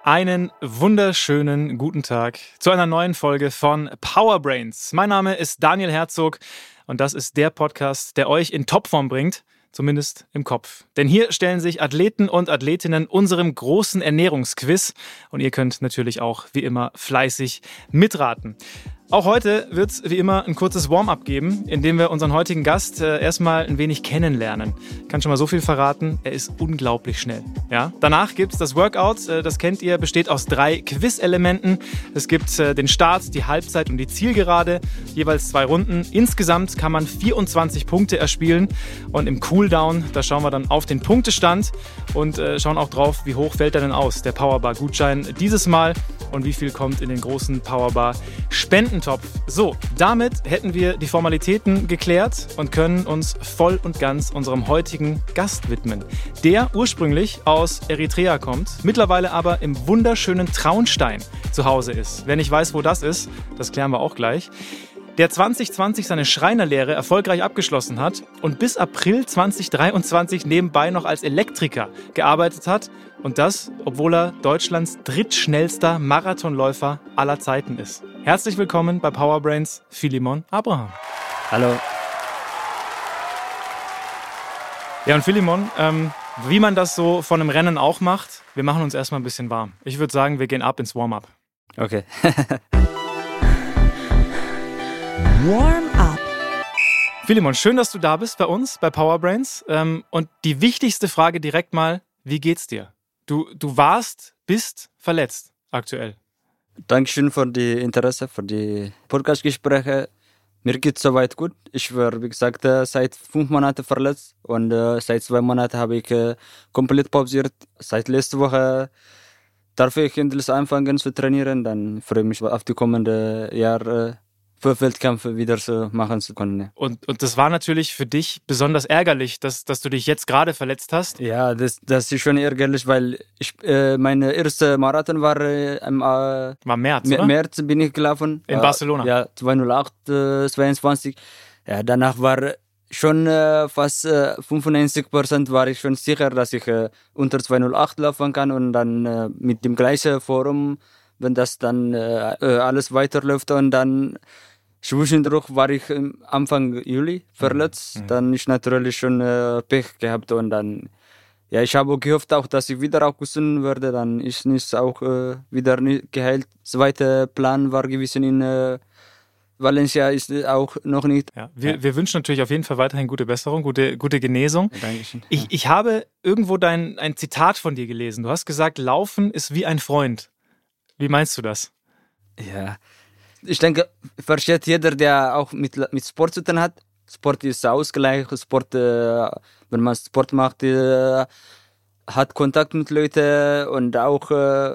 Einen wunderschönen guten Tag zu einer neuen Folge von Powerbrains. Mein Name ist Daniel Herzog und das ist der Podcast, der euch in Topform bringt, zumindest im Kopf. Denn hier stellen sich Athleten und Athletinnen unserem großen Ernährungsquiz und ihr könnt natürlich auch wie immer fleißig mitraten. Auch heute wird es wie immer ein kurzes Warm-up geben, in dem wir unseren heutigen Gast erstmal ein wenig kennenlernen. Ich kann schon mal so viel verraten, er ist unglaublich schnell. Ja? Danach gibt es das Workout, das kennt ihr, besteht aus 3 Quiz-Elementen. Es gibt den Start, die Halbzeit und die Zielgerade, jeweils 2 Runden. Insgesamt kann man 24 Punkte erspielen und im Cooldown, da schauen wir dann auf den Punktestand und schauen auch drauf, wie hoch fällt er denn aus, der Powerbar-Gutschein dieses Mal und wie viel kommt in den großen Powerbar-Spendentopf. So, damit hätten wir die Formalitäten geklärt und können uns voll und ganz unserem heutigen Gast widmen, der ursprünglich aus Eritrea kommt, mittlerweile aber im wunderschönen Traunstein zu Hause ist. Wer nicht weiß, wo das ist, das klären wir auch gleich. Der 2020 seine Schreinerlehre erfolgreich abgeschlossen hat und bis April 2023 nebenbei noch als Elektriker gearbeitet hat. Und das, obwohl er Deutschlands drittschnellster Marathonläufer aller Zeiten ist. Herzlich willkommen bei Powerbrains, Philemon Abraham. Hallo. Ja, und Philemon, wie man das so von einem Rennen auch macht, wir machen uns erstmal ein bisschen warm. Ich würde sagen, wir gehen ab ins Warm-up. Okay. Warm-up. Philemon, schön, dass du da bist bei uns, bei Powerbrains. Und die wichtigste Frage direkt mal, wie geht's dir? Du bist verletzt aktuell. Dankeschön für die Interesse, für die Podcast-Gespräche. Mir geht's soweit gut. Ich war, wie gesagt, seit 5 Monaten verletzt und seit 2 Monaten habe ich komplett pausiert. Seit letzter Woche darf ich endlich anfangen zu trainieren. Dann freue ich mich auf die kommenden Jahre für Weltkämpfe wieder so machen zu können. Und das war natürlich für dich besonders ärgerlich, dass du dich jetzt gerade verletzt hast. Ja, das ist schon ärgerlich, weil meine erste Marathon war War März, oder? März bin ich gelaufen. In Barcelona. Ja, 208, 22. Ja, danach war schon fast 95% war ich schon sicher, dass ich unter 208 laufen kann und dann mit dem gleichen Forum, wenn das dann alles weiterläuft und dann zwischendurch war ich Anfang Juli verletzt, dann ist natürlich schon Pech gehabt und dann, ja, ich habe gehofft auch, dass ich wieder auch gesund werde, dann ist nicht auch wieder nicht geheilt. Zweiter Plan war gewesen in Valencia ist auch noch nicht. Ja, wir wünschen natürlich auf jeden Fall weiterhin gute Besserung, gute Genesung. Ja, Dankeschön. Ich habe irgendwo ein Zitat von dir gelesen. Du hast gesagt, Laufen ist wie ein Freund. Wie meinst du das? Ja, ich denke, versteht jeder, der auch mit Sport zu tun hat. Sport ist Ausgleich, Sport, wenn man Sport macht, hat Kontakt mit Leuten und auch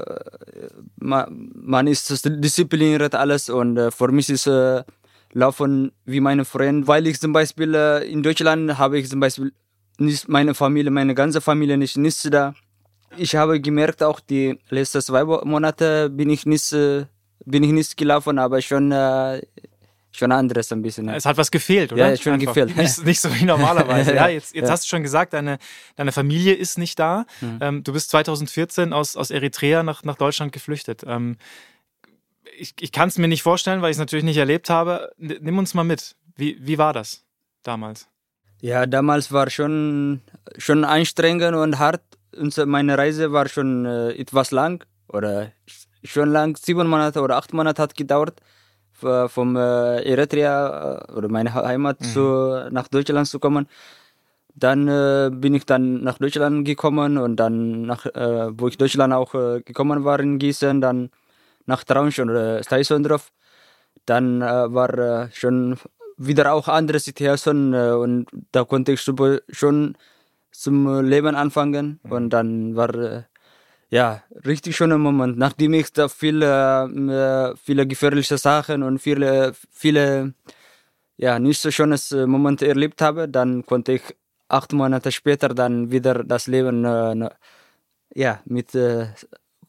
man ist diszipliniert alles und für mich ist Laufen wie meine Freunde, weil ich zum Beispiel in Deutschland habe ich zum Beispiel nicht meine Familie, meine ganze Familie nicht da. Ich habe gemerkt, auch die letzten 2 Monate bin ich nicht gelaufen, aber schon anderes ein bisschen. Es hat was gefehlt, oder? Ja, schon einfach gefehlt. Nicht so wie normalerweise. Ja, jetzt Ja. hast du schon gesagt, deine Familie ist nicht da. Du bist 2014 aus Eritrea nach Deutschland geflüchtet. Ich kann es mir nicht vorstellen, weil ich es natürlich nicht erlebt habe. Nimm uns mal mit. Wie war das damals? Ja, damals war schon anstrengend und hart. Meine Reise war schon etwas lang oder schon lang, 7 Monate oder 8 Monate hat gedauert, vom Eritrea oder meine Heimat nach Deutschland zu kommen. Dann bin ich dann nach Deutschland gekommen und dann, wo ich Deutschland auch gekommen war in Gießen, dann nach Traunstein oder Steisondorf. Dann war schon wieder auch andere Situation und da konnte ich schon zum Leben anfangen und dann war richtig schöner Moment. Nachdem ich da viele gefährliche Sachen und viele nicht so schönes Momente erlebt habe, dann konnte ich 8 Monate später dann wieder das Leben mit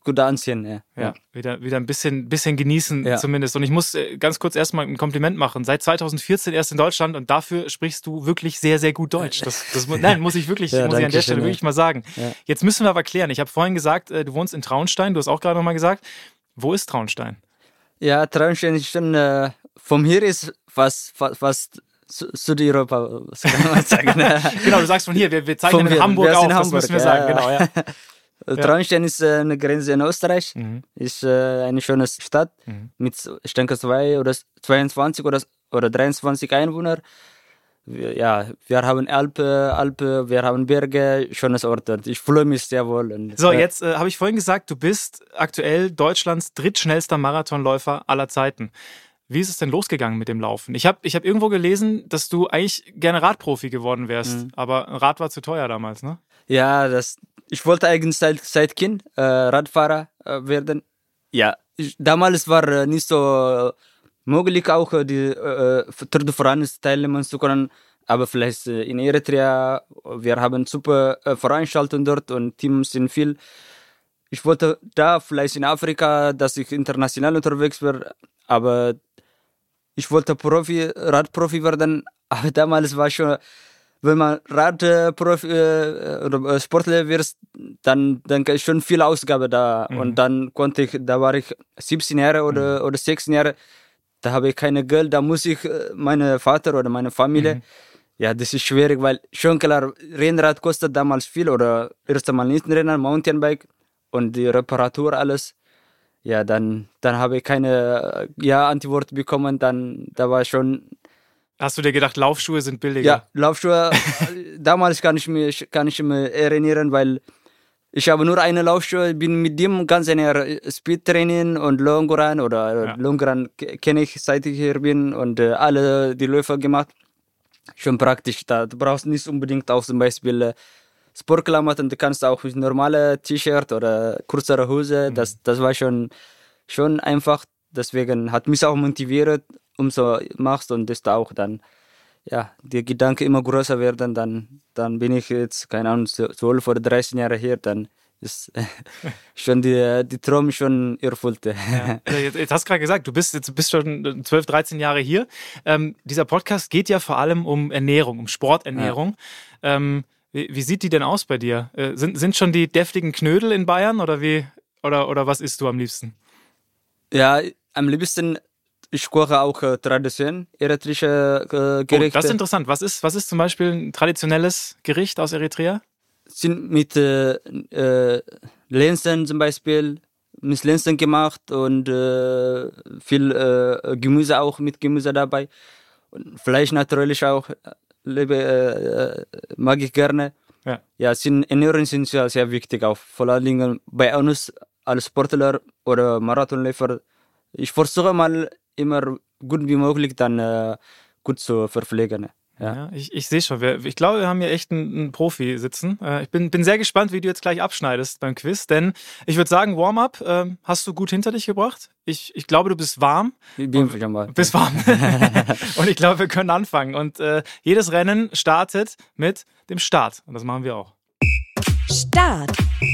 gut ansehen. Ja, wieder ein bisschen genießen zumindest. Und ich muss ganz kurz erstmal ein Kompliment machen. Seit 2014 erst in Deutschland und dafür sprichst du wirklich sehr, sehr gut Deutsch. Nein, muss ich wirklich, muss ich an der Stelle wirklich mal sagen. Ja. Jetzt müssen wir aber klären. Ich habe vorhin gesagt, du wohnst in Traunstein. Du hast auch gerade nochmal gesagt. Wo ist Traunstein? Ja, Traunstein ist schon, von hier ist fast Südeuropa, was kann man sagen. Genau, du sagst von hier, wir zeichnen in Hamburg auf, das müssen wir sagen. Genau, ja. Traunstein ist eine Grenze in Österreich, ist eine schöne Stadt mit, ich denke, 22 oder 23 Einwohner. Ja, wir haben Alpe, wir haben Berge, schönes Ort. Ich fühle mich sehr wohl. Und, so, jetzt habe ich vorhin gesagt, du bist aktuell Deutschlands drittschnellster Marathonläufer aller Zeiten. Wie ist es denn losgegangen mit dem Laufen? Ich hab irgendwo gelesen, dass du eigentlich gerne Radprofi geworden wärst, aber Rad war zu teuer damals, ne? Ja, ich wollte eigentlich seit Kind Radfahrer werden. Ja, damals war nicht so möglich, auch die Tour de France teilnehmen zu können. Aber vielleicht in Eritrea, wir haben super Veranstaltungen dort und Teams sind viel. Ich wollte da vielleicht in Afrika, dass ich international unterwegs werde, aber ich wollte Radprofi werden, aber damals war schon, wenn man Radprofi oder Sportler wird, dann ist schon viel Ausgabe da. Und dann da war ich 17 Jahre oder 16 Jahre, da habe ich keine Geld, da muss ich meinen Vater oder meine Familie, ja, das ist schwierig, weil schon klar, Rennrad kostet damals viel oder erst einmal nicht Rennen, Mountainbike und die Reparatur, alles. Ja, dann habe ich keine Antwort bekommen, da war schon... Hast du dir gedacht, Laufschuhe sind billiger? Ja, Laufschuhe, damals kann ich mich erinnern, weil ich habe nur eine Laufschuhe, bin mit dem ganzen Jahr Speedtraining und Longrun oder Longrun kenne ich, seit ich hier bin und alle die Läufe gemacht. Schon praktisch, du brauchst nicht unbedingt auch zum Beispiel Sportklamotten, du kannst auch mit normale T-Shirt oder kürzere Hose, das war schon einfach, deswegen hat mich auch motiviert, umso machst und das auch dann, ja, die Gedanken immer größer werden, dann bin ich jetzt, keine Ahnung, 12 oder 13 Jahre hier, dann ist schon die Traum schon erfüllt. Ja. Jetzt hast du gerade gesagt, du bist schon 12, 13 Jahre hier. Dieser Podcast geht ja vor allem um Ernährung, um Sporternährung. Ja. Wie sieht die denn aus bei dir? Sind schon die deftigen Knödel in Bayern oder was isst du am liebsten? Ja, am liebsten, ich koche auch traditionell eritreische Gerichte. Oh, das ist interessant. Was ist zum Beispiel ein traditionelles Gericht aus Eritrea? Sind mit Linsen zum Beispiel, mit Linsen gemacht und viel Gemüse auch, mit Gemüse dabei. Und Fleisch natürlich auch, mag ich gerne. Ja, Ernährung sind sehr, sehr wichtig auch. Vor allen Dingen bei uns als Sportler oder Marathonläufer. Ich versuche mal immer gut wie möglich dann gut zu verpflegen. Ja, ich sehe schon. Ich glaube, wir haben hier echt einen Profi sitzen. Ich bin sehr gespannt, wie du jetzt gleich abschneidest beim Quiz, denn ich würde sagen, Warm-up hast du gut hinter dich gebracht. Ich glaube, du bist warm. Ich bin schon mal. Bist warm. Und ich glaube, wir können anfangen. Und jedes Rennen startet mit dem Start. Und das machen wir auch. Start.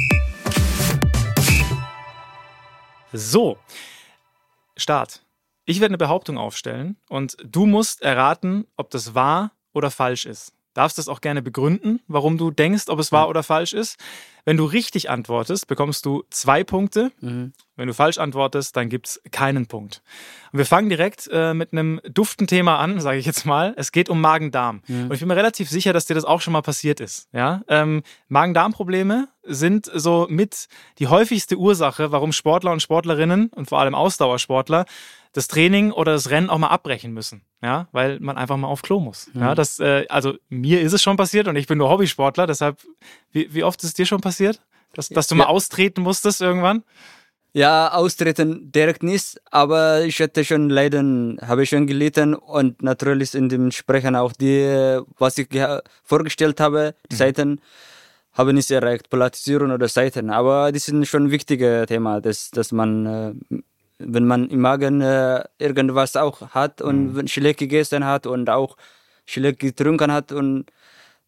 So, Start. Ich werde eine Behauptung aufstellen und du musst erraten, ob das wahr oder falsch ist. Darfst das auch gerne begründen, warum du denkst, ob es wahr oder falsch ist. Wenn du richtig antwortest, bekommst du 2 Punkte. Wenn du falsch antwortest, dann gibt es keinen Punkt. Und wir fangen direkt mit einem duften Thema an, sage ich jetzt mal. Es geht um Magen-Darm. Und ich bin mir relativ sicher, dass dir das auch schon mal passiert ist. Ja? Magen-Darm-Probleme sind so mit die häufigste Ursache, warum Sportler und Sportlerinnen und vor allem Ausdauersportler das Training oder das Rennen auch mal abbrechen müssen, ja, weil man einfach mal auf Klo muss. Ja, also mir ist es schon passiert und ich bin nur Hobbysportler, deshalb, wie oft ist es dir schon passiert, dass du mal austreten musstest irgendwann? Ja, austreten direkt nicht, aber ich hatte schon habe ich schon gelitten und natürlich in dem Sprechen auch was ich vorgestellt habe, die Seiten, habe nicht erreicht, Polarisierung oder Seiten, aber das sind schon wichtige Themen, dass man wenn man im Magen irgendwas auch hat und schlecht gegessen hat und auch schlecht getrunken hat und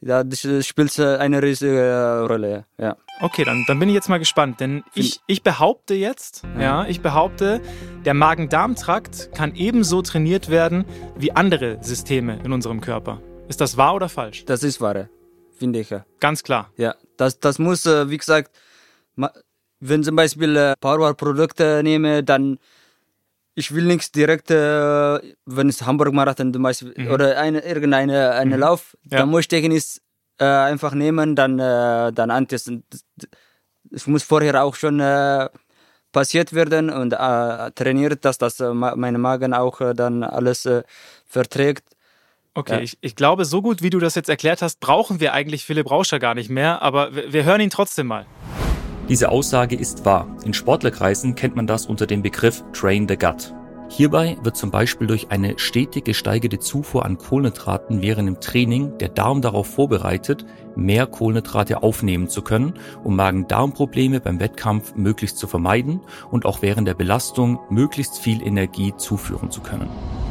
Ja, das spielt eine riesige Rolle, ja. Okay, dann bin ich jetzt mal gespannt, denn ich behaupte jetzt, der Magen-Darm-Trakt kann ebenso trainiert werden wie andere Systeme in unserem Körper. Ist das wahr oder falsch? Das ist wahr, finde ich. Ganz klar. Ja, das muss, wie gesagt, wenn zum Beispiel Powerprodukte nehme, dann ich will nichts direkt, wenn es Hamburg-Marathon zum Beispiel oder irgendeine Lauf, dann muss ich nicht einfach nehmen, dann antesten. Es muss vorher auch schon passiert werden und trainiert, dass mein Magen auch dann alles verträgt. Okay, ja. Ich glaube, so gut wie du das jetzt erklärt hast, brauchen wir eigentlich Philipp Rauscher gar nicht mehr, aber wir hören ihn trotzdem mal. Diese Aussage ist wahr. In Sportlerkreisen kennt man das unter dem Begriff Train the Gut. Hierbei wird zum Beispiel durch eine stetig gesteigerte Zufuhr an Kohlenhydraten während dem Training der Darm darauf vorbereitet, mehr Kohlenhydrate aufnehmen zu können, um Magen-Darm-Probleme beim Wettkampf möglichst zu vermeiden und auch während der Belastung möglichst viel Energie zuführen zu können.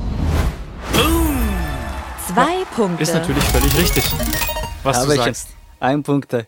2 Punkte. Ist natürlich völlig richtig, was du sagst. 1 Punkt. Guck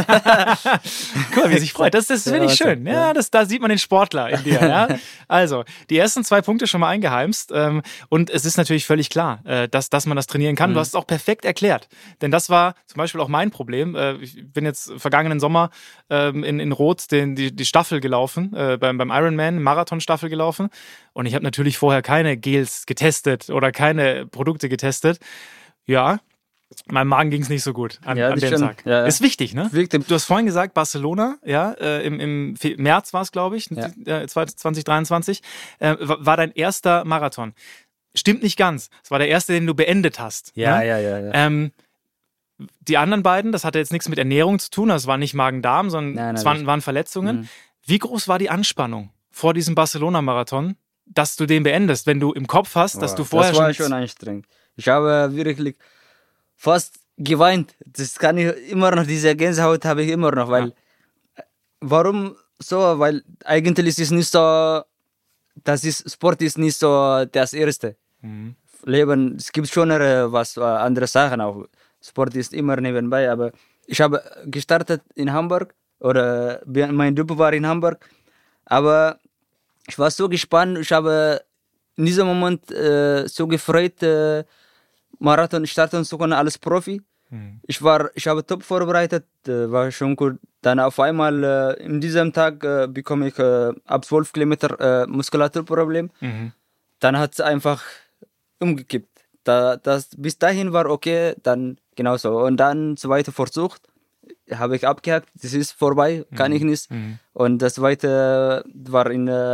mal, wie er sich freut. Das finde ich schön. Ja, da sieht man den Sportler in dir. Ja? Also, die ersten 2 Punkte schon mal eingeheimst. Und es ist natürlich völlig klar, dass man das trainieren kann. Du hast es auch perfekt erklärt. Denn das war zum Beispiel auch mein Problem. Ich bin jetzt vergangenen Sommer in Rot die Staffel gelaufen, beim Ironman, Marathon-Staffel gelaufen. Und ich habe natürlich vorher keine Gels getestet oder keine Produkte getestet. Ja, meinem Magen ging es nicht so gut an dem Tag. Ja. Ist wichtig, ne? Wichtig. Du hast vorhin gesagt, Barcelona, ja, im März war es, glaube ich, 2023, war dein erster Marathon. Stimmt nicht ganz. Es war der erste, den du beendet hast. Ja, ne? ja. Die anderen beiden, das hatte jetzt nichts mit Ernährung zu tun, das war nicht Magen-Darm, sondern es waren Verletzungen. Wie groß war die Anspannung vor diesem Barcelona-Marathon, dass du den beendest, wenn du im Kopf hast, dass du vorher schon... Das war schon anstrengend. Ich habe wirklich fast geweint. Das kann ich immer noch, diese Gänsehaut habe ich immer noch, weil, warum so? Weil eigentlich ist es nicht so, Sport ist nicht so das Erste. Leben, es gibt schon andere Sachen auch. Sport ist immer nebenbei, aber ich habe gestartet in Hamburg, oder mein Debüt war in Hamburg, aber ich war so gespannt, ich habe in diesem Moment so gefreut, Marathon starten zu können als Profi. Ich habe top vorbereitet, war schon gut. Dann auf einmal in diesem Tag bekomme ich ab 12 Kilometer Muskulaturproblem. Dann hat es einfach umgekippt. Bis dahin war okay, dann genauso. Und dann zweite Versuch habe ich abgehakt, das ist vorbei, kann ich nicht. Und das zweite war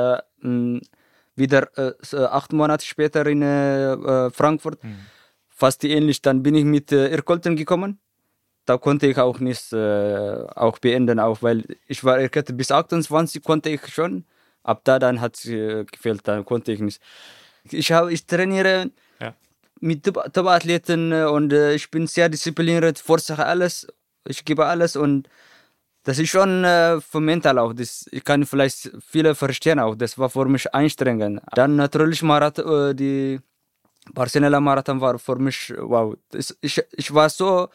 wieder 8 Monate später in Frankfurt. Fast ähnlich, dann bin ich mit Irrkolten gekommen. Da konnte ich auch nicht auch beenden, auch weil ich war erkältet bis 28 konnte ich schon. Ab da dann hat es gefehlt, dann konnte ich nicht. Ich trainiere mit Top-Athleten und ich bin sehr diszipliniert, Vorsache alles. Ich gebe alles und das ist schon für mental auch. Ich kann vielleicht viele verstehen auch. Das war für mich anstrengend. Dann natürlich die Barcelona Marathon war für mich, wow. Ich war so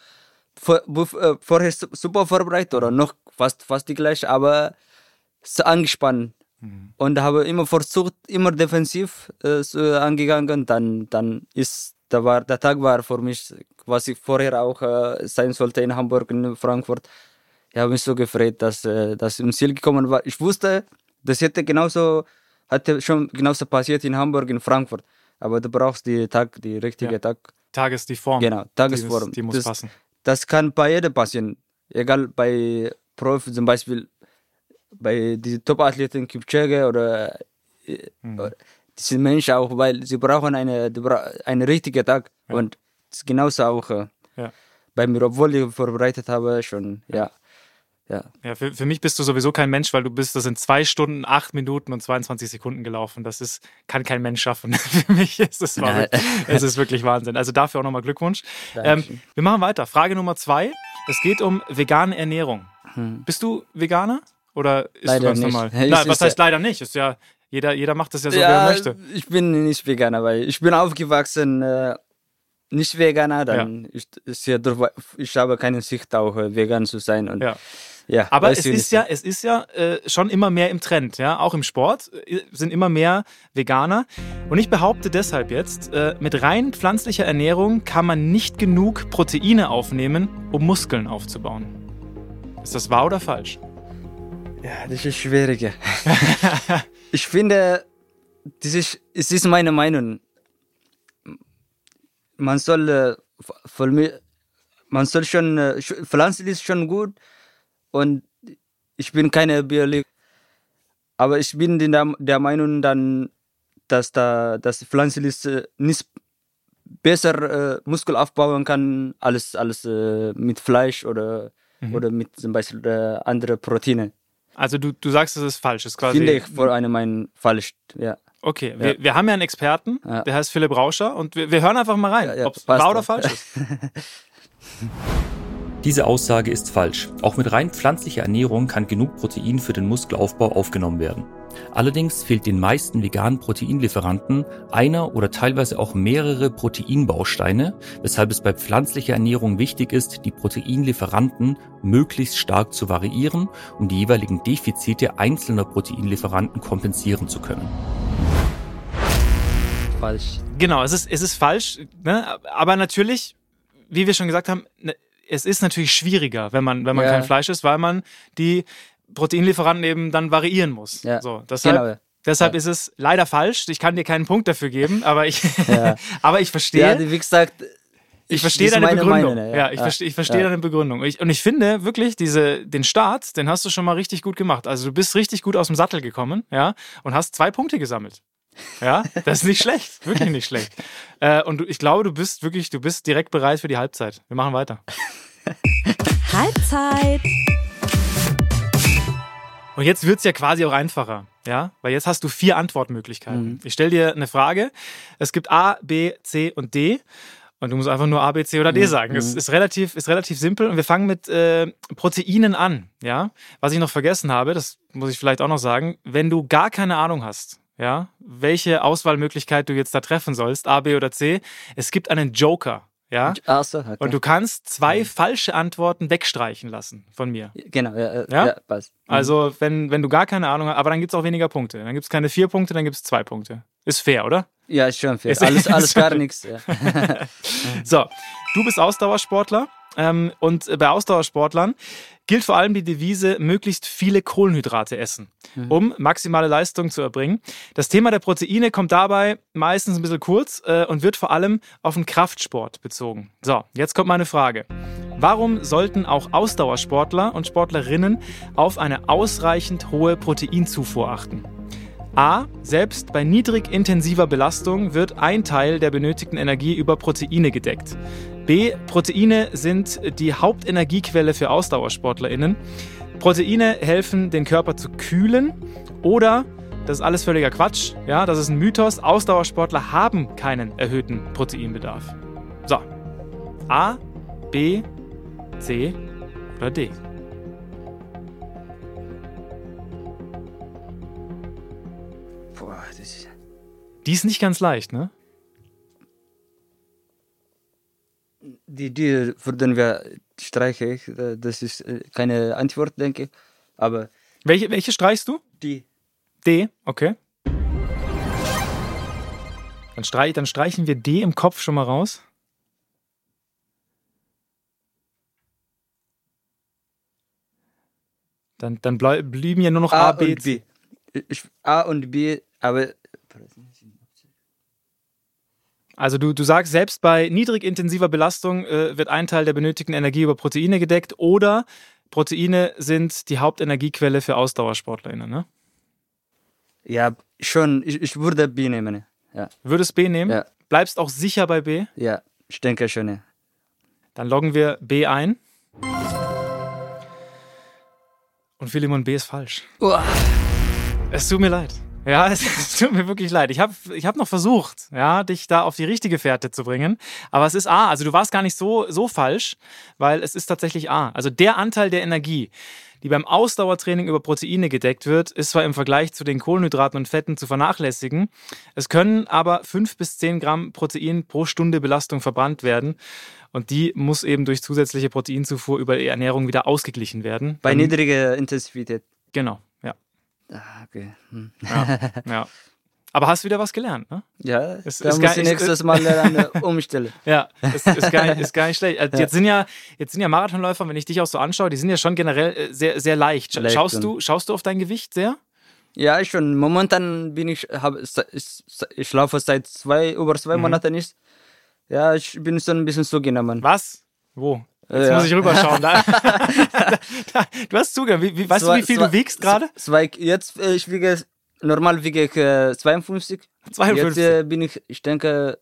vorher super vorbereitet oder noch fast die gleiche, aber so angespannt. Und habe immer versucht, immer defensiv angegangen. Dann der Tag war für mich, was ich vorher auch sein sollte in Hamburg, in Frankfurt. Ich habe mich so gefreut, dass im Ziel gekommen war. Ich wusste, das hätte schon genauso passiert in Hamburg, in Frankfurt. Aber du brauchst die richtige Tag. Die Form. Genau, Tagesform. Die muss passen. Das kann bei jedem passieren. Egal bei Profi, zum Beispiel bei den Top-Athleten Kipchoge oder diese Menschen auch, weil sie brauchen einen richtigen Tag. Ja. Und das ist genauso auch bei mir, obwohl ich vorbereitet habe, schon, Ja, für mich bist du sowieso kein Mensch, weil das sind 2 Stunden, 8 Minuten und 22 Sekunden gelaufen. Kann kein Mensch schaffen. Für mich ist es wirklich Wahnsinn. Also dafür auch nochmal Glückwunsch. Wir machen weiter. Frage Nummer 2. Es geht um vegane Ernährung. Bist du Veganer oder isst leider du ganz nicht. normal? Nein, was heißt leider nicht? Ist ja, jeder macht das ja so, wie er möchte. Ich bin nicht Veganer, weil ich bin aufgewachsen nicht Veganer, dann ist ja ich habe keine Sicht auch vegan zu sein. Und ja, aber es ist ja schon immer mehr im Trend, ja, auch im Sport sind immer mehr Veganer. Und ich behaupte deshalb jetzt, mit rein pflanzlicher Ernährung kann man nicht genug Proteine aufnehmen, um Muskeln aufzubauen. Ist das wahr oder falsch? Ja, das ist schwieriger. Ich finde, es ist meine Meinung. Man soll schon, pflanzlich ist schon gut und ich bin keine Biologe, aber ich bin der Meinung dann, dass pflanzlich nicht besser Muskel aufbauen kann als mit Fleisch oder mit zum Beispiel andere Proteine. Also du sagst, das ist falsch. Das ist quasi Finde ich vor allem mein falsch, ja. Okay, wir haben ja einen Experten, der heißt Philipp Rauscher und wir hören einfach mal rein, ob es wahr oder falsch ist. Diese Aussage ist falsch. Auch mit rein pflanzlicher Ernährung kann genug Protein für den Muskelaufbau aufgenommen werden. Allerdings fehlt den meisten veganen Proteinlieferanten einer oder teilweise auch mehrere Proteinbausteine, weshalb es bei pflanzlicher Ernährung wichtig ist, die Proteinlieferanten möglichst stark zu variieren, um die jeweiligen Defizite einzelner Proteinlieferanten kompensieren zu können. Falsch. Genau, es ist falsch, ne? Aber natürlich, wie wir schon gesagt haben, es ist natürlich schwieriger, wenn man kein Fleisch isst, weil man die Proteinlieferanten eben dann variieren muss. Ja. So, deshalb ist es leider falsch. Ich kann dir keinen Punkt dafür geben, aber ich verstehe. Ja, wie gesagt, ich verstehe deine Begründung. Ich verstehe deine Begründung. Und ich finde wirklich, den Start, den hast du schon mal richtig gut gemacht. Also du bist richtig gut aus dem Sattel gekommen, ja, und hast 2 Punkte gesammelt. Ja, das ist nicht schlecht, wirklich nicht schlecht. Und ich glaube, du bist direkt bereit für die Halbzeit. Wir machen weiter. Halbzeit. Und jetzt wird es ja quasi auch einfacher, ja, weil jetzt hast du 4 Antwortmöglichkeiten. Ich stelle dir eine Frage. Es gibt A, B, C und D. Und du musst einfach nur A, B, C oder D sagen. Es ist relativ simpel. Und wir fangen mit Proteinen an, ja. Was ich noch vergessen habe, das muss ich vielleicht auch noch sagen, wenn du gar keine Ahnung hast, ja, welche Auswahlmöglichkeit du jetzt da treffen sollst, A, B oder C, es gibt einen Joker, ja. Okay. Und du kannst 2 falsche Antworten wegstreichen lassen von mir. Genau, ja, passt. Also wenn du gar keine Ahnung hast, aber dann gibt es auch weniger Punkte. Dann gibt es keine 4 Punkte, dann gibt es 2 Punkte. Ist fair, oder? Ja, ist schon fair. Alles gar nichts. Ja. So, du bist Ausdauersportler. Und bei Ausdauersportlern gilt vor allem die Devise, möglichst viele Kohlenhydrate essen, um maximale Leistung zu erbringen. Das Thema der Proteine kommt dabei meistens ein bisschen kurz und wird vor allem auf den Kraftsport bezogen. So, jetzt kommt meine Frage. Warum sollten auch Ausdauersportler und Sportlerinnen auf eine ausreichend hohe Proteinzufuhr achten? A. Selbst bei niedrig intensiver Belastung wird ein Teil der benötigten Energie über Proteine gedeckt. B. Proteine sind die Hauptenergiequelle für AusdauersportlerInnen. Proteine helfen, den Körper zu kühlen. Oder, das ist alles völliger Quatsch, ja, das ist ein Mythos, Ausdauersportler haben keinen erhöhten Proteinbedarf. So, A, B, C oder D? Boah, Die ist nicht ganz leicht, ne? Die würden wir streichen. Das ist keine Antwort, denke ich. Aber Welche streichst du? die. D, okay. Dann streichen wir D im Kopf schon mal raus. Dann blieben ja nur noch A, B, und B. A und B, aber... Also du sagst, selbst bei niedrig intensiver Belastung wird ein Teil der benötigten Energie über Proteine gedeckt oder Proteine sind die Hauptenergiequelle für AusdauersportlerInnen, ne? Ja, schon. Ich würde B nehmen. Ja. Würdest B nehmen? Ja. Bleibst auch sicher bei B? Ja, ich denke schon. Ja. Dann loggen wir B ein. Und Philemon, B ist falsch. Uah. Es tut mir leid. Ja, es tut mir wirklich leid. Ich hab noch versucht, ja, dich da auf die richtige Fährte zu bringen. Aber es ist A. Also du warst gar nicht so falsch, weil es ist tatsächlich A. Also der Anteil der Energie, die beim Ausdauertraining über Proteine gedeckt wird, ist zwar im Vergleich zu den Kohlenhydraten und Fetten zu vernachlässigen. Es können aber 5 bis 10 Gramm Protein pro Stunde Belastung verbrannt werden. Und die muss eben durch zusätzliche Proteinzufuhr über die Ernährung wieder ausgeglichen werden. Bei niedriger Intensität. Genau, ja. Ah, okay. Ja. Aber hast wieder was gelernt, ne? Ja, Es da ist muss gar- ich nächstes Mal dann umstellen. Ja, ist gar nicht schlecht. Also jetzt sind ja Marathonläufer, wenn ich dich auch so anschaue, die sind ja schon generell sehr, sehr leicht. Leicht, Schaust du auf dein Gewicht sehr? Ja, schon. Momentan ich laufe seit über 2 Monaten nicht. Ja, ich bin so ein bisschen zugenommen. Was? Wo? Jetzt Ja. muss ich rüberschauen. Du hast zugehört. Weißt du, wie viel du wiegst gerade? Jetzt, normal wiege ich 52. 52. Jetzt bin ich denke,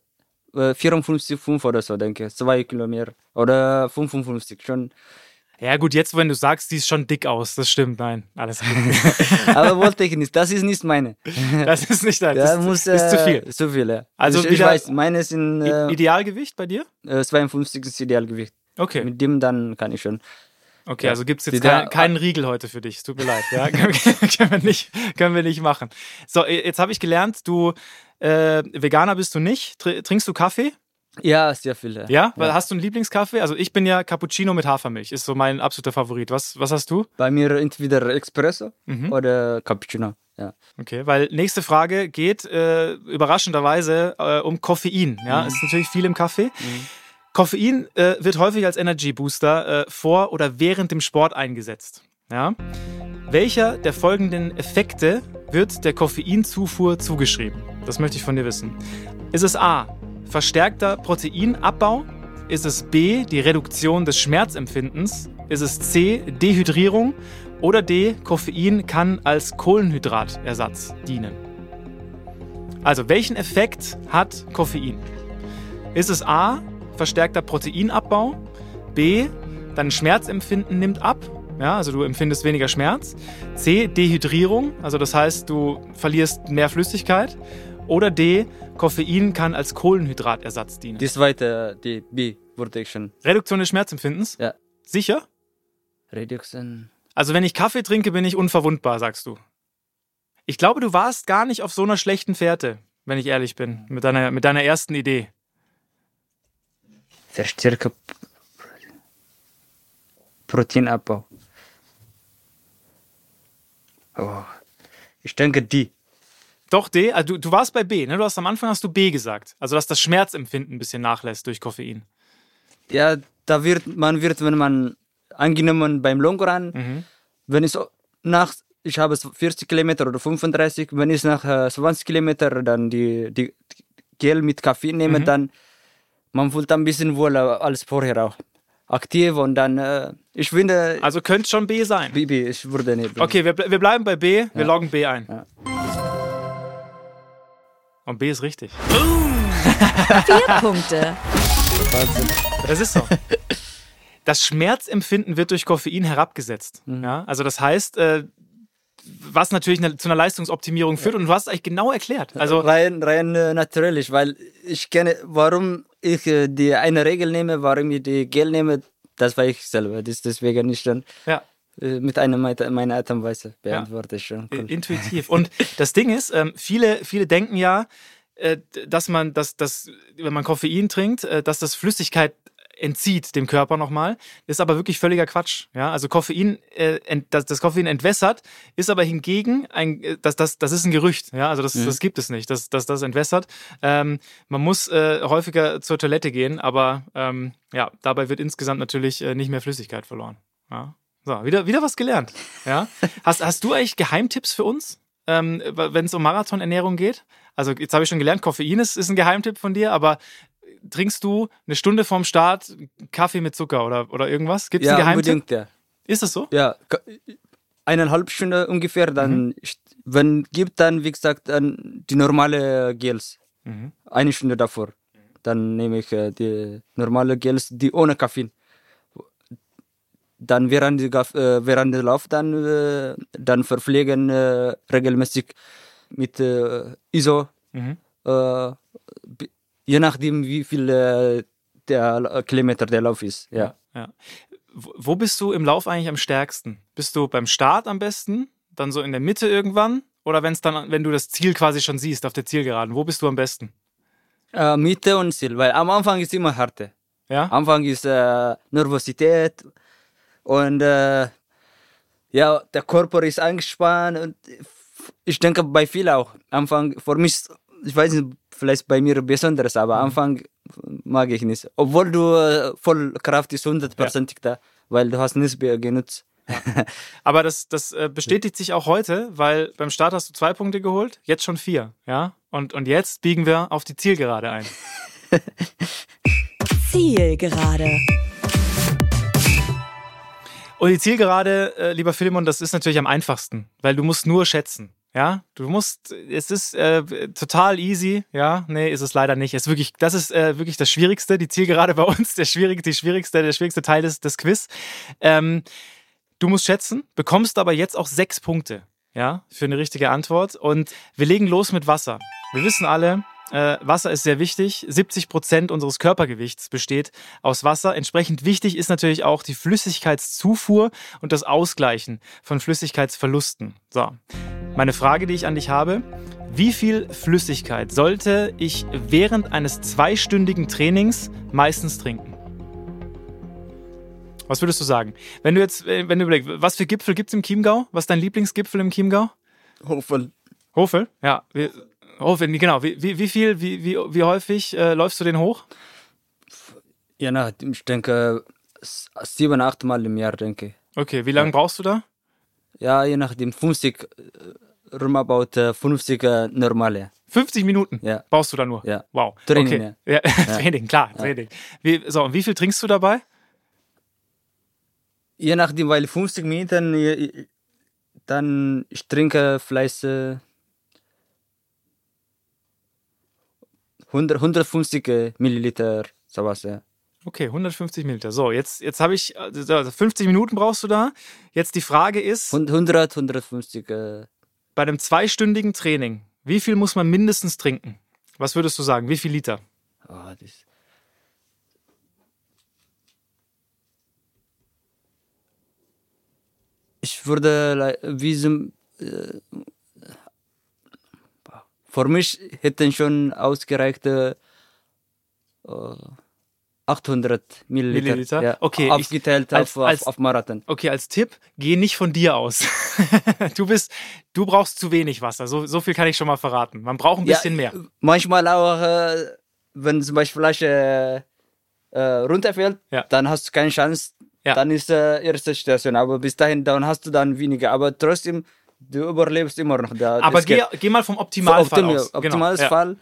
54,5 oder so, denke ich. 2 Kilo mehr. Oder 55 schon. Ja gut, jetzt, wenn du sagst, die ist schon dick aus. Das stimmt, nein. Alles gut. Aber wollte ich nicht. Das ist nicht meine. Das ist nicht dein. Ja, Das ist zu viel. Zu viel, ja. Also ich wieder- weiß, meine sind Idealgewicht bei dir? 52 ist Idealgewicht. Okay. Mit dem dann kann ich schon. Okay, Ja. also gibt es jetzt Die da- keinen Riegel heute für dich. Es tut mir leid. Ja? können wir nicht machen. So, jetzt habe ich gelernt, du Veganer bist du nicht. Trinkst du Kaffee? Ja, sehr viel. Ja? Hast du einen Lieblingskaffee? Also ich bin ja Cappuccino mit Hafermilch. Ist so mein absoluter Favorit. Was hast du? Bei mir entweder Espresso Mhm. oder Cappuccino. Ja. Okay, weil nächste Frage geht überraschenderweise um Koffein. Ja, ist natürlich viel im Kaffee. Koffein wird häufig als Energy Booster vor oder während dem Sport eingesetzt. Ja? Welcher der folgenden Effekte wird der Koffeinzufuhr zugeschrieben? Das möchte ich von dir wissen. Ist es A, verstärkter Proteinabbau? Ist es B, die Reduktion des Schmerzempfindens? Ist es C, Dehydrierung? Oder D, Koffein kann als Kohlenhydratersatz dienen? Also, welchen Effekt hat Koffein? Ist es A, verstärkter Proteinabbau? B, dein Schmerzempfinden nimmt ab? Ja, also du empfindest weniger Schmerz. C, Dehydrierung, also das heißt, du verlierst mehr Flüssigkeit. Oder D, Koffein kann als Kohlenhydratersatz dienen. Die zweite, die B, wurde ich schon. Reduktion des Schmerzempfindens? Ja. Sicher? Reduktion. Also wenn ich Kaffee trinke, bin ich unverwundbar, sagst du. Ich glaube, du warst gar nicht auf so einer schlechten Fährte, wenn ich ehrlich bin, mit deiner ersten Idee. Verstärker Proteinabbau. Oh. Ich denke die. Doch, D. Also du warst bei B, ne? Am Anfang hast du B gesagt. Also, dass das Schmerzempfinden ein bisschen nachlässt durch Koffein. Ja, wenn man angenommen beim Long Run, wenn es ich habe 40 Kilometer oder 35, wenn ich nach 20 Kilometer dann die Gel mit Kaffee nehme, dann man fühlt ein bisschen wohler als vorher auch. Aktiv und dann, ich finde, Also könnte schon B sein. B, ich würde nicht. Okay, wir bleiben bei B. Wir loggen B ein. Ja. Und B ist richtig. 4 Punkte. Das ist so. Das Schmerzempfinden wird durch Koffein herabgesetzt. Ja? Also das heißt, was natürlich zu einer Leistungsoptimierung führt. Und du hast es eigentlich genau erklärt. Also rein natürlich, weil ich kenne, warum ich die eine Regel nehme, warum ich die Gel nehme, das weiß ich selber. Deswegen nicht schon ja. mit meiner Art und Weise beantworte ich schon. Cool. Intuitiv. Und das Ding ist, viele denken ja, dass wenn man Koffein trinkt, dass das Flüssigkeit entzieht dem Körper nochmal, ist aber wirklich völliger Quatsch. Ja? Also Koffein, das Koffein entwässert, ist aber hingegen das ist ein Gerücht. Ja? Also das gibt es nicht, dass das entwässert. Man muss häufiger zur Toilette gehen, aber dabei wird insgesamt natürlich nicht mehr Flüssigkeit verloren. Ja? So, wieder was gelernt. Ja? Hast du eigentlich Geheimtipps für uns, wenn es um Marathonernährung geht? Also jetzt habe ich schon gelernt, Koffein ist ein Geheimtipp von dir, aber trinkst du eine Stunde vorm Start Kaffee mit Zucker oder irgendwas? Gibt es einen Geheimtipp? Unbedingt, ja. Ist das so? Ja, 1,5 Stunde ungefähr, dann, wenn gibt dann, wie gesagt, dann die normale Gels. 1 Stunde davor. Dann nehme ich die normale Gels, die ohne Koffein. Dann während der Lauf dann verpflegen regelmäßig mit ISO, je nachdem, wie viel der Kilometer der Lauf ist. Ja. Wo bist du im Lauf eigentlich am stärksten? Bist du beim Start am besten? Dann so in der Mitte irgendwann? Oder wenn du das Ziel quasi schon siehst, auf der Zielgeraden? Wo bist du am besten? Mitte und Ziel, weil am Anfang ist immer harte. Ja? Am Anfang ist Nervosität und der Körper ist angespannt und ich denke bei vielen auch. Anfang, für mich, ich weiß nicht, vielleicht bei mir Besonderes, aber Anfang mag ich nicht. Obwohl du voll Kraft ist 100% da, weil du hast nichts mehr genutzt. Aber das bestätigt sich auch heute, weil beim Start hast du 2 Punkte geholt, jetzt schon 4. Ja? Und jetzt biegen wir auf die Zielgerade ein. Zielgerade. Und die Zielgerade, lieber Philemon, das ist natürlich am einfachsten, weil du musst nur schätzen. Ja, es ist total easy, ja, nee, ist es leider nicht. Das ist wirklich das Schwierigste, die Zielgerade bei uns, der schwierigste Teil des Quiz. Du musst schätzen, bekommst aber jetzt auch 6 Punkte, ja, für eine richtige Antwort. Und wir legen los mit Wasser. Wir wissen alle, Wasser ist sehr wichtig. 70% unseres Körpergewichts besteht aus Wasser. Entsprechend wichtig ist natürlich auch die Flüssigkeitszufuhr und das Ausgleichen von Flüssigkeitsverlusten. So, meine Frage, die ich an dich habe: Wie viel Flüssigkeit sollte ich während eines 2-stündigen Trainings meistens trinken? Was würdest du sagen? Wenn du überlegst, was für Gipfel gibt es im Chiemgau? Was ist dein Lieblingsgipfel im Chiemgau? Hofel. Hofel? Ja. Hofel, genau. Wie häufig läufst du den hoch? Ja, ich denke 7, 8 Mal im Jahr, denke ich. Okay, wie lange brauchst du da? Ja, je nachdem 50, roundabout 50 normale. 50 Minuten brauchst du da nur? Ja. Wow. Training, okay. Ja. Training, klar, ja. Training. Und wie viel trinkst du dabei? Je nachdem, weil 50 Minuten, dann ich trinke vielleicht 150 Milliliter, sowas, ja. Okay, 150 Milliliter. So, jetzt habe ich, also 50 Minuten brauchst du da. Jetzt die Frage ist... 150. Bei einem 2-stündigen Training, wie viel muss man mindestens trinken? Was würdest du sagen? Wie viel Liter? Ich würde für mich hätten schon ausgereicht 800 Milliliter. Ja, okay, aufgeteilt auf Marathon. Okay, als Tipp, geh nicht von dir aus. Du brauchst zu wenig Wasser. So viel kann ich schon mal verraten. Man braucht ein bisschen mehr. Manchmal auch, wenn zum Beispiel Flasche runterfällt, dann hast du keine Chance. Ja. Dann ist erste Station. Aber bis dahin, dann hast du dann weniger. Aber trotzdem, du überlebst immer noch. Aber geh mal vom Optimalfall aus. Optimales Fall.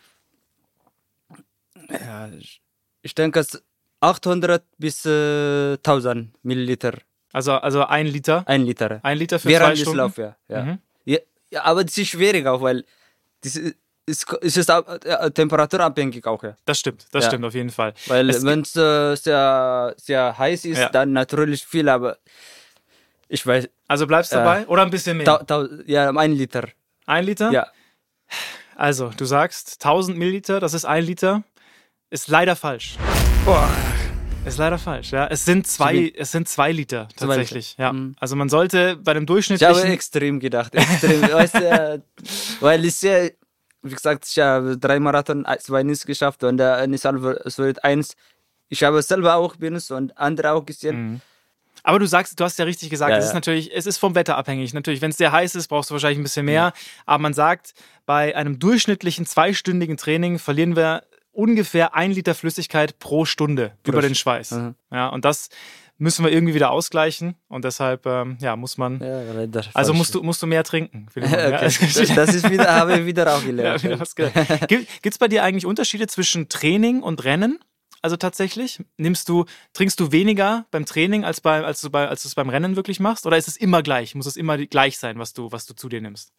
Ja, ich denke, 800 bis 1000 Milliliter. Also 1 Liter? 1 Liter. 1 Liter für 2 Stunden? Lauf, ja. Ja, aber das ist schwierig auch, weil das ist temperaturabhängig auch. Ja. Das stimmt auf jeden Fall. Weil wenn es sehr, sehr heiß ist, dann natürlich viel, aber ich weiß... Also bleibst du dabei oder ein bisschen mehr? 1 Liter. 1 Liter? Ja. Also, du sagst 1000 Milliliter, das ist 1 Liter. Ist leider falsch. Ist leider falsch, ja. Es sind 2 Liter tatsächlich. Ja. Also man sollte bei dem durchschnittlichen... Ich habe extrem gedacht. Weißt du, weil es ja, wie gesagt, ich habe 3 Marathon, 2 nicht geschafft und es wird 1. Ich habe es selber auch benutzt und andere auch gesehen. Aber du hast ja richtig gesagt, es ist vom Wetter abhängig. Natürlich, wenn es sehr heiß ist, brauchst du wahrscheinlich ein bisschen mehr. Aber man sagt, bei einem durchschnittlichen 2-stündigen Training verlieren wir ungefähr 1 Liter Flüssigkeit pro Stunde über den Schweiß. Ja, und das müssen wir irgendwie wieder ausgleichen und deshalb muss man... also musst du mehr trinken. Okay. Das ist wieder, habe ich wieder auch gelernt. Gibt es bei dir eigentlich Unterschiede zwischen Training und Rennen? Also tatsächlich? Trinkst du weniger beim Training, als du es beim Rennen wirklich machst? Oder ist es immer gleich? Muss es immer gleich sein, was du zu dir nimmst?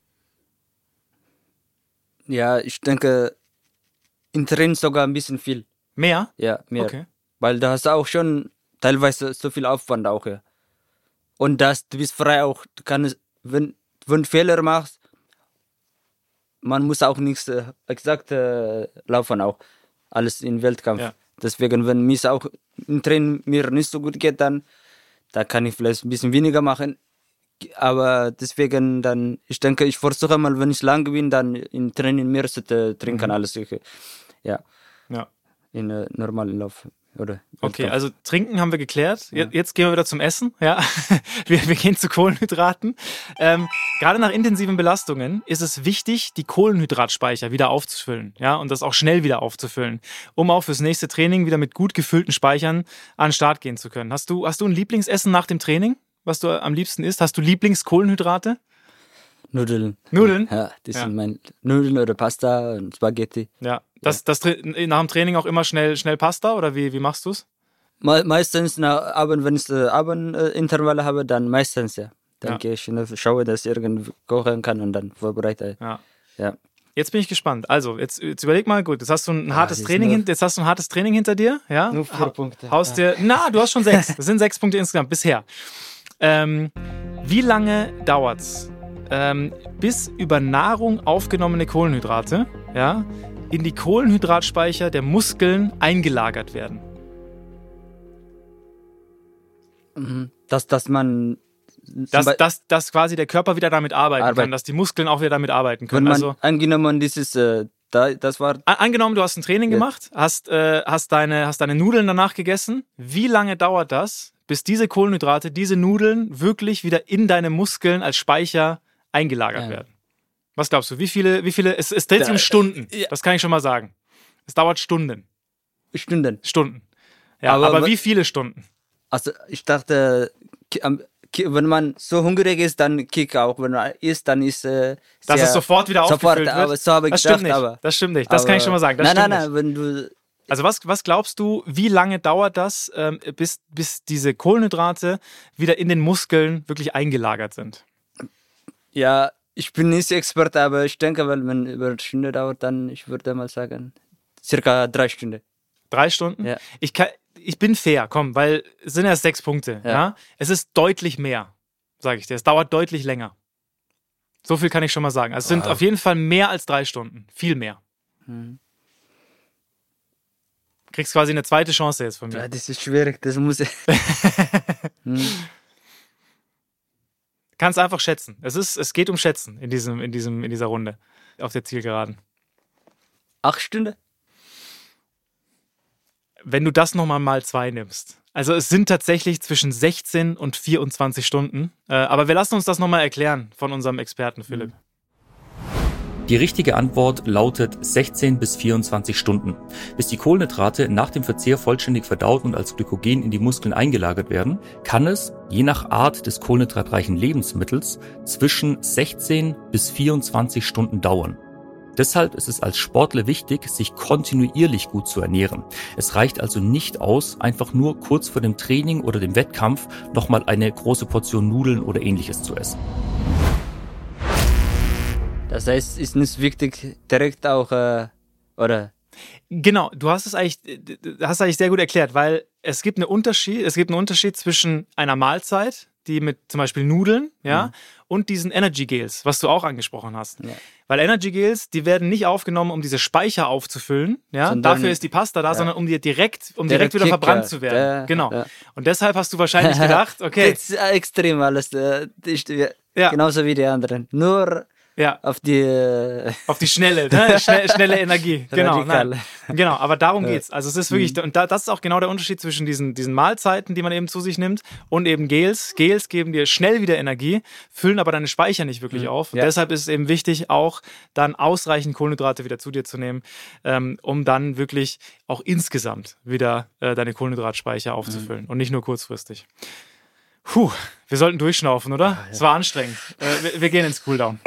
Ja, ich denke, im Training sogar ein bisschen viel. Mehr? Ja, mehr. Okay. Weil da hast du auch schon teilweise so viel Aufwand auch. Ja. Und du bist frei auch. Du kannst, wenn du Fehler machst, man muss auch nichts exakt laufen auch. Alles im Wettkampf. Ja. Deswegen, wenn mir auch im Training mir nicht so gut geht, dann da kann ich vielleicht ein bisschen weniger machen. Aber deswegen dann, ich denke, ich versuche mal, wenn ich lang bin, dann im Training mehr zu trinken, alles. Ja, in normalen Lauf. Oder Okay, Wettkampf. also trinken haben wir geklärt. Jetzt gehen wir wieder zum Essen. Ja, wir gehen zu Kohlenhydraten. Gerade nach intensiven Belastungen ist es wichtig, die Kohlenhydratspeicher wieder aufzufüllen. Ja, und das auch schnell wieder aufzufüllen, um auch fürs nächste Training wieder mit gut gefüllten Speichern an den Start gehen zu können. Hast du ein Lieblingsessen nach dem Training, was du am liebsten isst? Hast du Lieblingskohlenhydrate? Nudeln. Ja, das sind meine Nudeln oder Pasta und Spaghetti. Ja, das nach dem Training auch immer schnell Pasta oder wie machst du es? Meistens nach Abend, wenn ich Abendintervalle habe, dann meistens ja. Dann gehe ich schaue, dass ich irgendwie kochen kann und dann vorbereite. Ja. Jetzt bin ich gespannt. Also, jetzt überleg mal, gut, jetzt hast du ein hartes Training hinter dir, ja? Nur 4 Punkte. Du hast schon 6. Das sind 6 Punkte insgesamt bisher. Wie lange dauert's, bis über Nahrung aufgenommene Kohlenhydrate, ja, in die Kohlenhydratspeicher der Muskeln eingelagert werden? Dass man Dass quasi der Körper wieder damit arbeiten kann, dass die Muskeln auch wieder damit arbeiten können. Wenn man angenommen, das war... Angenommen, du hast ein Training gemacht, hast deine Nudeln danach gegessen. Wie lange dauert das, bis diese Kohlenhydrate, diese Nudeln wirklich wieder in deine Muskeln als Speicher eingelagert werden? Was glaubst du? Wie viele? Es dreht sich um Stunden. Das kann ich schon mal sagen. Es dauert Stunden. Stunden. Ja, aber wie viele Stunden? Also ich dachte, wenn man so hungrig ist, dann kick auch. Wenn man isst, dann ist dass es sofort wieder aufgefüllt wird? Aber so habe ich gedacht. Das stimmt nicht. Das kann ich schon mal sagen. Nein, wenn du... Also was glaubst du, wie lange dauert das, bis diese Kohlenhydrate wieder in den Muskeln wirklich eingelagert sind? Ja, ich bin nicht Experte, aber ich denke, wenn über eine Stunde dauert, dann, ich würde mal sagen, circa 3 Stunden. 3 Stunden? Ja. Ich bin fair, komm, weil es sind erst 6 Punkte. Ja? Es ist deutlich mehr, sage ich dir. Es dauert deutlich länger. So viel kann ich schon mal sagen. Also es sind auf jeden Fall mehr als 3 Stunden. Viel mehr. Kriegst quasi eine zweite Chance jetzt von mir. Ja, das ist schwierig, das muss ich... Kannst einfach schätzen. Es geht um Schätzen in dieser Runde auf der Zielgeraden. 8 Stunden? Wenn du das nochmal mal 2 nimmst. Also es sind tatsächlich zwischen 16 und 24 Stunden. Aber wir lassen uns das nochmal erklären von unserem Experten Philipp. Die richtige Antwort lautet 16 bis 24 Stunden. Bis die Kohlenhydrate nach dem Verzehr vollständig verdaut und als Glykogen in die Muskeln eingelagert werden, kann es, je nach Art des kohlenhydratreichen Lebensmittels, zwischen 16 bis 24 Stunden dauern. Deshalb ist es als Sportler wichtig, sich kontinuierlich gut zu ernähren. Es reicht also nicht aus, einfach nur kurz vor dem Training oder dem Wettkampf nochmal eine große Portion Nudeln oder Ähnliches zu essen. Das heißt, ist nicht wichtig, direkt auch, oder? Genau, du hast eigentlich sehr gut erklärt, weil es gibt einen Unterschied zwischen einer Mahlzeit, die mit zum Beispiel Nudeln, und diesen Energy Gels, was du auch angesprochen hast. Ja. Weil Energy Gels, die werden nicht aufgenommen, um diese Speicher aufzufüllen, dafür ist die Pasta da, sondern um direkt wieder verbrannt zu werden. Genau. Ja. Und deshalb hast du wahrscheinlich gedacht, okay. Das ist extrem alles, genauso wie die anderen. Nur auf die Schnelle, ne? Schnelle Energie. Genau, genau, aber darum geht's. Also es ist wirklich, und das ist auch genau der Unterschied zwischen diesen Mahlzeiten, die man eben zu sich nimmt, und eben Gels. Gels geben dir schnell wieder Energie, füllen aber deine Speicher nicht wirklich auf. Und deshalb ist es eben wichtig, auch dann ausreichend Kohlenhydrate wieder zu dir zu nehmen, um dann wirklich auch insgesamt wieder deine Kohlenhydratspeicher aufzufüllen und nicht nur kurzfristig. Wir sollten durchschnaufen, oder? Es war anstrengend. Wir gehen ins Cooldown.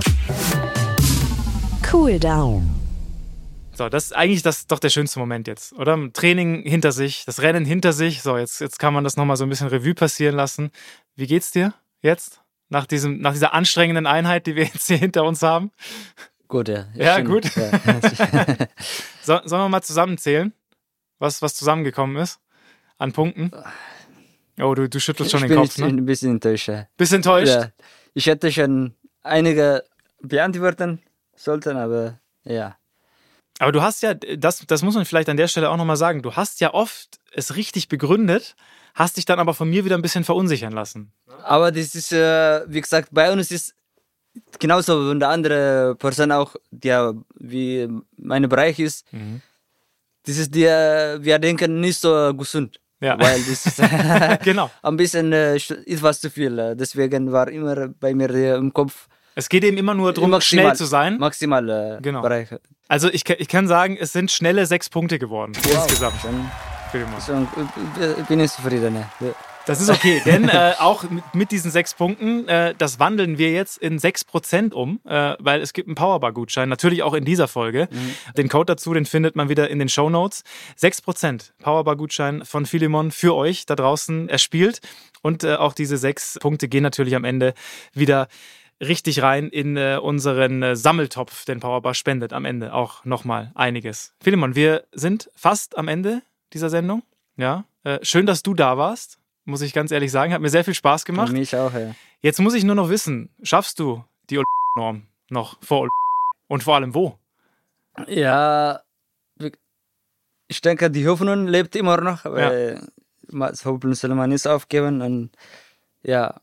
Cooldown. So, das ist eigentlich doch der schönste Moment jetzt, oder? Training hinter sich, das Rennen hinter sich. So, jetzt kann man das nochmal so ein bisschen Revue passieren lassen. Wie geht's dir jetzt? Nach dieser anstrengenden Einheit, die wir jetzt hier hinter uns haben? Gut, ja. Ja, gut. Ja. Sollen wir mal zusammenzählen, was zusammengekommen ist an Punkten? Oh, du schüttelst schon den Kopf, ne? Ich bin ein bisschen enttäuscht. Bisschen enttäuscht? Ja. Ich hätte schon einige beantworten sollten, aber ja. Aber du hast ja, das muss man vielleicht an der Stelle auch nochmal sagen, du hast ja oft es richtig begründet, hast dich dann aber von mir wieder ein bisschen verunsichern lassen. Aber das ist, wie gesagt, bei uns ist genauso, wenn der andere Person auch, der wie mein Bereich ist, das ist wir denken nicht so gesund. Ja. Weil das ist Genau. ein bisschen etwas zu viel. Deswegen war immer bei mir im Kopf. Es geht eben immer nur darum, schnell zu sein. Maximal Genau. Bereiche. Also ich kann sagen, es sind schnelle 6 Punkte geworden insgesamt. Ich bin nicht zufrieden. Ja. Das ist okay, denn auch mit diesen 6 Punkten, das wandeln wir jetzt in 6% um, weil es gibt einen Powerbar-Gutschein, natürlich auch in dieser Folge. Den Code dazu, den findet man wieder in den Shownotes. 6% Powerbar-Gutschein von Philemon für euch da draußen erspielt. Und auch diese 6 Punkte gehen natürlich am Ende wieder richtig rein in unseren Sammeltopf, denn Powerbar spendet am Ende auch nochmal einiges. Philemon, wir sind fast am Ende dieser Sendung. Ja, schön, dass du da warst. Muss ich ganz ehrlich sagen, hat mir sehr viel Spaß gemacht. Für mich auch, ja. Jetzt muss ich nur noch wissen, schaffst du die Norm noch vor und vor allem wo? Ja, ich denke, die Hoffnung lebt immer noch, weil das Hoffnung soll man nicht aufgeben und ja.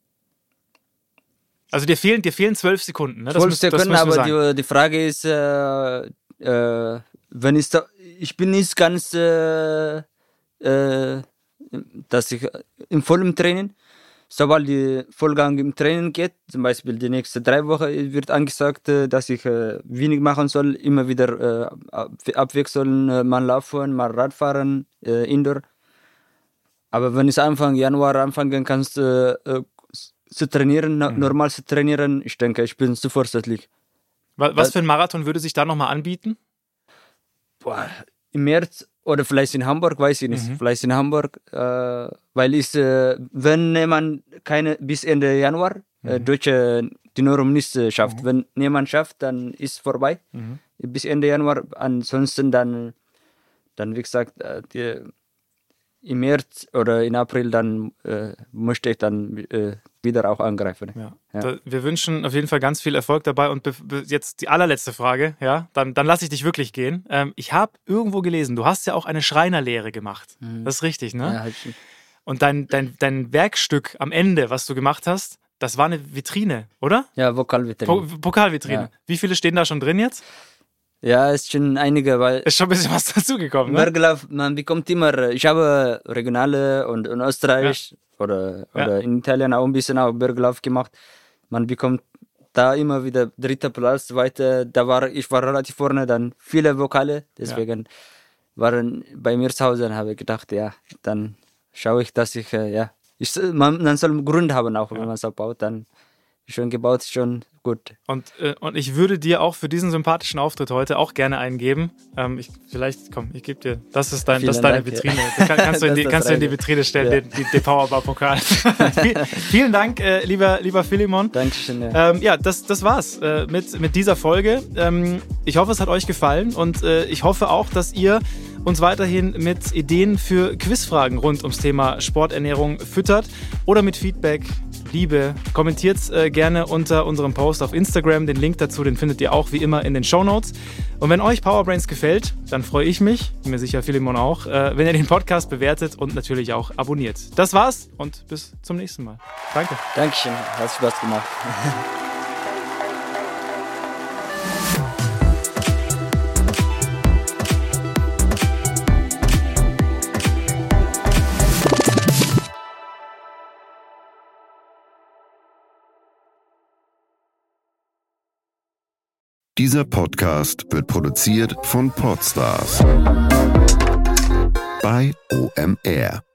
Also dir fehlen 12 Sekunden, ne? 12 Sekunden, das aber die Frage ist, wenn ich bin nicht ganz dass ich im vollen Training, sobald der Vollgang im Training geht, zum Beispiel die nächsten 3 Wochen, wird angesagt, dass ich wenig machen soll, immer wieder abwechseln, mal laufen, mal Radfahren, Indoor. Aber wenn ich Anfang Januar anfangen kannst zu trainieren, normal zu trainieren, ich denke, ich bin zu fortschrittlich. Was für ein Marathon würde sich da nochmal anbieten? Boah, im März oder vielleicht in Hamburg, weiß ich nicht. Vielleicht in Hamburg, weil wenn jemand bis Ende Januar Deutsche die Norm nicht schafft. Wenn jemand schafft, dann ist vorbei. Bis Ende Januar. Ansonsten dann wie gesagt, im März oder in April, dann möchte ich dann wieder auch angreifen. Ja. Wir wünschen auf jeden Fall ganz viel Erfolg dabei. Und jetzt die allerletzte Frage, ja, dann lasse ich dich wirklich gehen. Ich habe irgendwo gelesen, du hast ja auch eine Schreinerlehre gemacht. Das ist richtig, ne? Ja, halt. Und dein Werkstück am Ende, was du gemacht hast, das war eine Vitrine, oder? Ja, Vokalvitrine. Pokalvitrine. Ja. Wie viele stehen da schon drin jetzt? Ja, ist schon einige, weil... Ist schon ein bisschen was dazugekommen, ne? Berglauf, man bekommt immer... Ich habe Regionale und in Österreich oder in Italien auch ein bisschen auch Berglauf gemacht. Man bekommt da immer wieder 3. Platz, 2. Ich war relativ vorne, dann viele Vokale. Deswegen waren bei mir zu Hause und habe gedacht, ja, dann schaue ich, dass ich, man soll einen Grund haben, auch wenn man es baut, dann schön gebaut, schon gut. Und ich würde dir auch für diesen sympathischen Auftritt heute auch gerne einen geben. Ich gebe dir, das ist deine Vitrine. Ja. Kannst du in die Vitrine stellen, den Powerbar-Pokal. Vielen Dank, lieber Philemon. Dankeschön. Ja, das war's mit dieser Folge. Ich hoffe, es hat euch gefallen und ich hoffe auch, dass ihr uns weiterhin mit Ideen für Quizfragen rund ums Thema Sporternährung füttert oder mit Feedback, Liebe. Kommentiert gerne unter unserem Post auf Instagram. Den Link dazu, den findet ihr auch wie immer in den Shownotes. Und wenn euch Powerbrains gefällt, dann freue ich mich, bin mir sicher Philemon auch, wenn ihr den Podcast bewertet und natürlich auch abonniert. Das war's und bis zum nächsten Mal. Danke. Dankeschön, hat Spaß gemacht. Dieser Podcast wird produziert von Podstars bei OMR.